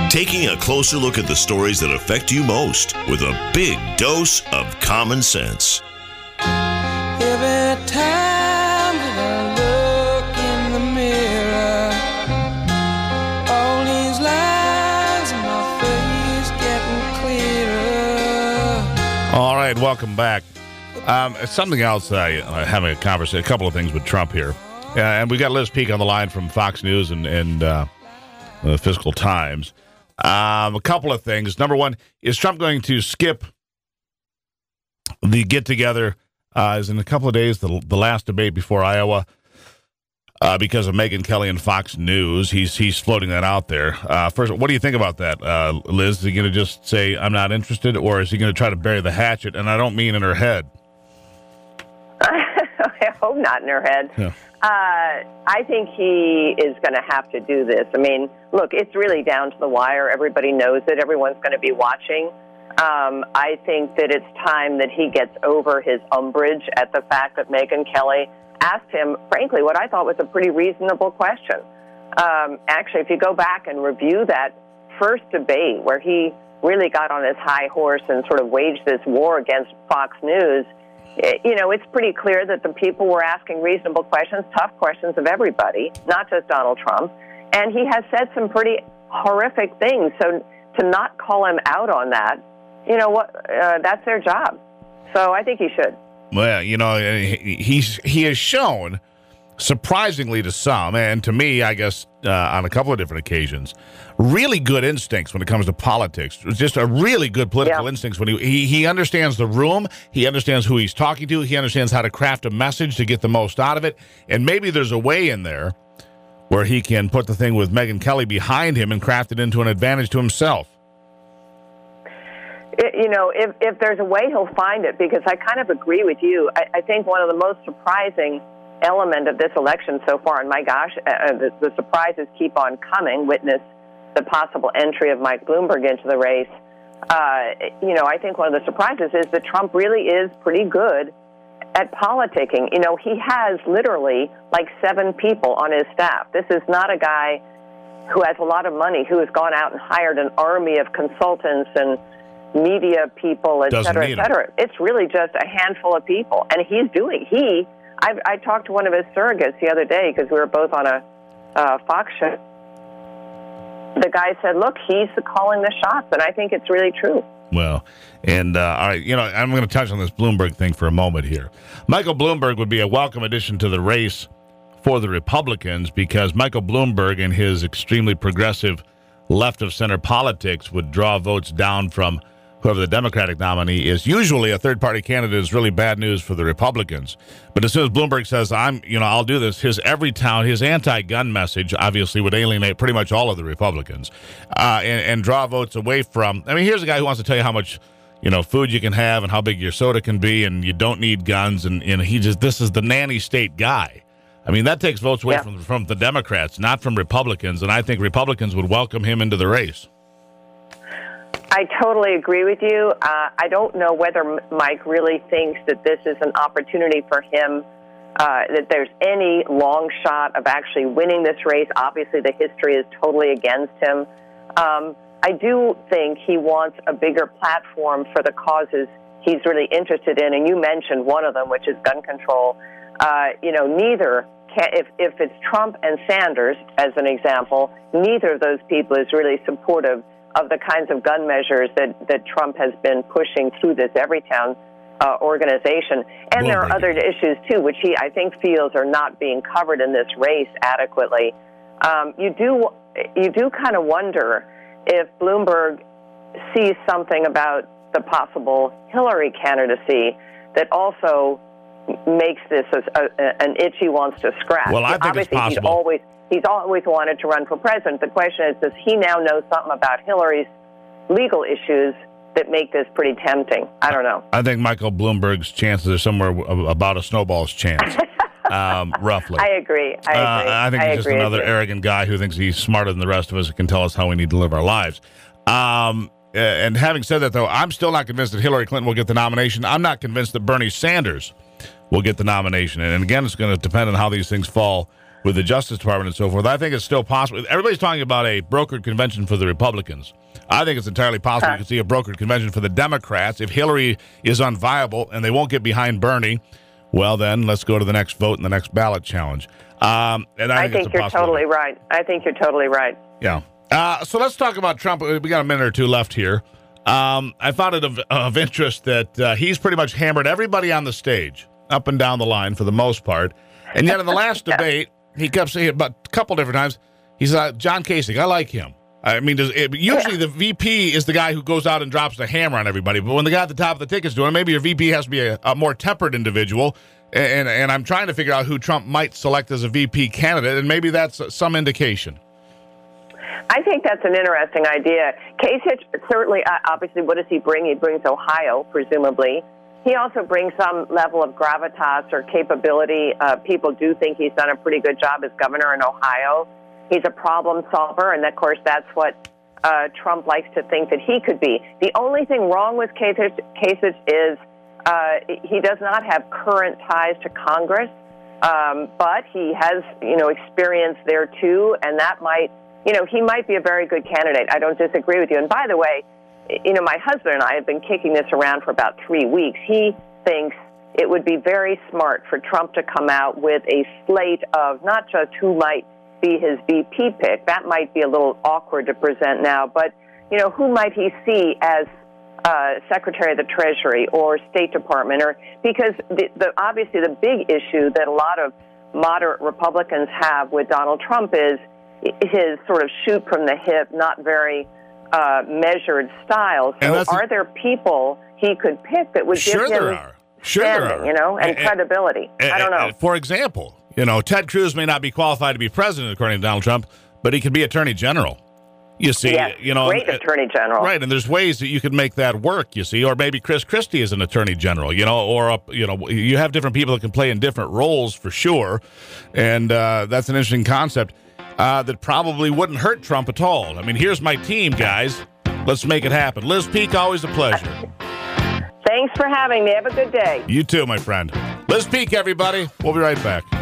Taking a closer look at the stories that affect you most with a big dose of common sense. Every time that I look in the mirror, all these lines in my face getting clearer. All right, welcome back. Something else, having a conversation, a couple of things with Trump here. And we got Liz Peek on the line from Fox News and the Fiscal Times. A couple of things. Number one, is Trump going to skip the get-together is in a couple of days, the last debate before Iowa, because of Megyn Kelly and Fox News? He's floating that out there. First, what do you think about that, Liz? Is he going to just say, I'm not interested, or is he going to try to bury the hatchet? And I don't mean in her head. I hope not in her head. Yeah. I think he is going to have to do this. I mean, look, it's really down to the wire. Everybody knows it. Everyone's going to be watching. I think that it's time that he gets over his umbrage at the fact that Megyn Kelly asked him, frankly, what I thought was a pretty reasonable question. Actually, if you go back and review that first debate where he really got on his high horse and sort of waged this war against Fox News, you know, it's pretty clear that the people were asking reasonable questions, tough questions of everybody, not just Donald Trump. And he has said some pretty horrific things. So to not call him out on that, you know what, that's their job. So I think he should. Well, you know, he has shown, surprisingly to some, and to me, I guess, on a couple of different occasions, really good instincts when it comes to politics. Just a really good political instincts when he understands the room, he understands who he's talking to, he understands how to craft a message to get the most out of it, and maybe there's a way in there where he can put the thing with Megyn Kelly behind him and craft it into an advantage to himself. You know, if there's a way, he'll find it, because I kind of agree with you. I think one of the most surprising element of this election so far, and my gosh, the surprises keep on coming, witness the possible entry of Mike Bloomberg into the race. You know, I think one of the surprises is that Trump really is pretty good at politicking. You know, he has literally like 7 people on his staff. This is not a guy who has a lot of money, who has gone out and hired an army of consultants and media people, et cetera, et cetera. It's really just a handful of people. And I talked to one of his surrogates the other day because we were both on a Fox show. The guy said, look, he's calling the shots, and I think it's really true. Well, and all right, you know, I'm going to touch on this Bloomberg thing for a moment here. Michael Bloomberg would be a welcome addition to the race for the Republicans, because Michael Bloomberg and his extremely progressive left-of-center politics would draw votes down from whoever the Democratic nominee is. Usually a third-party candidate is really bad news for the Republicans. But as soon as Bloomberg says, I'll do this, his anti-gun message obviously would alienate pretty much all of the Republicans and draw votes away from. I mean, here's a guy who wants to tell you how much, food you can have and how big your soda can be, and you don't need guns. And this is the nanny state guy. I mean, that takes votes away from the Democrats, not from Republicans. And I think Republicans would welcome him into the race. I totally agree with you. I don't know whether Mike really thinks that this is an opportunity for him, that there's any long shot of actually winning this race. Obviously, the history is totally against him. I do think he wants a bigger platform for the causes he's really interested in, and you mentioned one of them, which is gun control. If it's Trump and Sanders, as an example, neither of those people is really supportive of the kinds of gun measures that Trump has been pushing through this Everytown organization. And there are other issues, too, which he, I think, feels are not being covered in this race adequately. You do kind of wonder if Bloomberg sees something about the possible Hillary candidacy that also makes this an itch he wants to scratch. Well, I think obviously it's possible. He's always wanted to run for president. The question is, does he now know something about Hillary's legal issues that make this pretty tempting? I don't know. I think Michael Bloomberg's chances are somewhere about a snowball's chance, roughly. I agree. I think he's just another arrogant guy who thinks he's smarter than the rest of us and can tell us how we need to live our lives. And having said that, though, I'm still not convinced that Hillary Clinton will get the nomination. I'm not convinced that Bernie Sanders will get the nomination. And again, it's going to depend on how these things fall with the Justice Department and so forth. I think it's still possible. Everybody's talking about a brokered convention for the Republicans. I think it's entirely possible you can see a brokered convention for the Democrats. If Hillary is unviable and they won't get behind Bernie, well, then let's go to the next vote and the next ballot challenge. And I think you're totally right. I think you're totally right. Yeah. So let's talk about Trump. We got a minute or two left here. I found it of interest that he's pretty much hammered everybody on the stage up and down the line for the most part. And yet in the last debate, he kept saying about a couple different times, he's John Kasich, I like him. I mean, usually the VP is the guy who goes out and drops the hammer on everybody. But when the guy at the top of the ticket's doing it, maybe your VP has to be a more tempered individual. And I'm trying to figure out who Trump might select as a VP candidate, and maybe that's some indication. I think that's an interesting idea. Kasich, certainly, obviously, what does he bring? He brings Ohio, presumably. He also brings some level of gravitas or capability. People do think he's done a pretty good job as governor in Ohio. He's a problem solver, and of course, that's what Trump likes to think that he could be. The only thing wrong with Kasich is he does not have current ties to Congress, but he has, experience there too, and that might, he might be a very good candidate. I don't disagree with you. And by the way, my husband and I have been kicking this around for about 3 weeks. He thinks it would be very smart for Trump to come out with a slate of not just who might be his VP pick. That might be a little awkward to present now, but, who might he see as Secretary of the Treasury or State Department, or because obviously the big issue that a lot of moderate Republicans have with Donald Trump is his sort of shoot from the hip, not very measured style. So are there people he could pick that would give him standing, and credibility? I don't know. For example, Ted Cruz may not be qualified to be president according to Donald Trump, but he could be attorney general. You see, yes, great attorney general, right? And there's ways that you could make that work. You see, or maybe Chris Christie is an attorney general. You have different people that can play in different roles for sure, and that's an interesting concept that probably wouldn't hurt Trump at all. I mean, here's my team, guys. Let's make it happen. Liz Peek, always a pleasure. Thanks for having me. Have a good day. You too, my friend. Liz Peek, everybody. We'll be right back.